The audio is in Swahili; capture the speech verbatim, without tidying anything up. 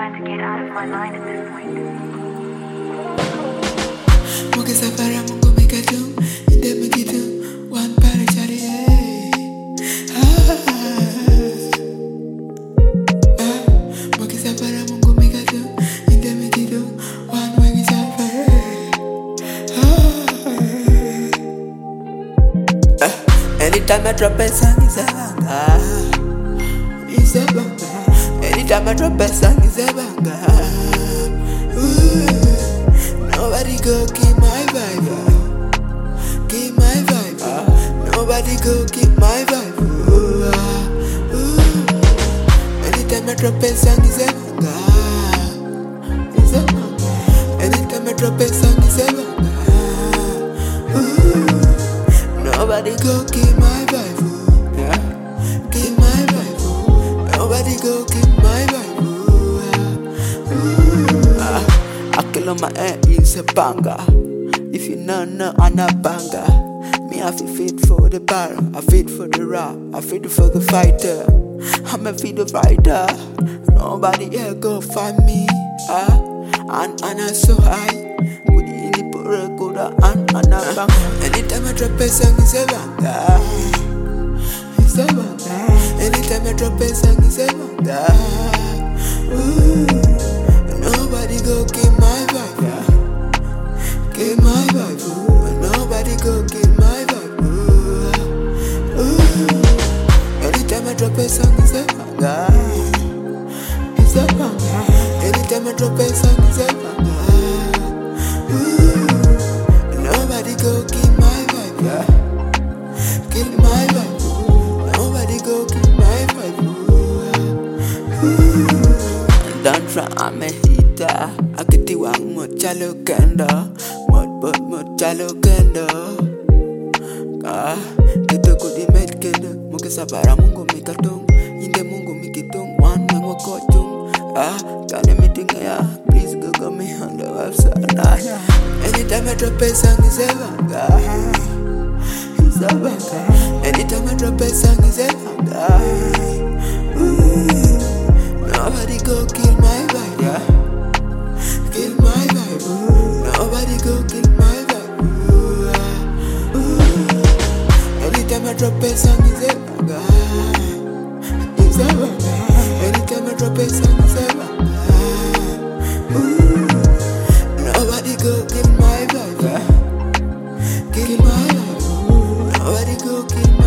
trying to get out of my mind at this point. Muke safara mungu mikatu, inde mikitu, one para chari ah, ah, muke safara mungu mikatu, inde mikitu, one wagi safara ah, anytime I drop a song is a banger, it's a banger. Anytime I drop a song is a banger. Ooh. Nobody go keep my vibe, keep my vibe. Nobody go keep my vibe. Ooh, ooh. Anytime I drop a song is a banger, it's a banger. Anytime I drop a song is a banger. Ooh, nobody go keep my vibe, yeah. Keep my vibe. Nobody go keep my vibe. Ooh, ah. I kill on my head is a banger. If you know, no, I'm a banger. Me, I feel fit for the bar, I fit for the rap, I fit for the fighter. I'm a fit the fighter. Nobody here go find me. Ah, and and I'm so high. Good in the poor, good and and a bang. Anytime I drop a song, it's a banger. It's a banger. Anytime I drop a song, it's a banger. Ooh. Nobody go keep my vibe, yeah. Keep my vibe, ooh. Nobody go keep my vibe, ooh. Ooh. Anytime I drop a song, it's a banger. It's a banger. Anytime I drop a song, it's a banger. Ooh. Nobody go keep my vibe, yeah. Keep my vibe, ooh. Nobody go keep my vibe, ooh. Ooh. Don't try, I'm a hitter. I get the one more chalo kendo, more but more chalo kendo. Ah, get the good made kendo. Muke sabara mungu mikatung, inde mungu mikitung, one mango kotung. Ah, can you meeting ya? Please go go me on the website. Nah. Anytime I drop a song, is a banger. It's a banger. Anytime I drop a song, is a banger. Ooh. Nobody go kill my vibe, yeah. Kill my vibe, ooh. Nobody go kill my vibe, ooh. Ooh. Anytime I drop a song, it's a banger. It's a banger. Anytime I drop a song, it's a banger. Ooh. Nobody go kill my vibe, yeah. Kill my vibe, ooh. Nobody go kill my vibe.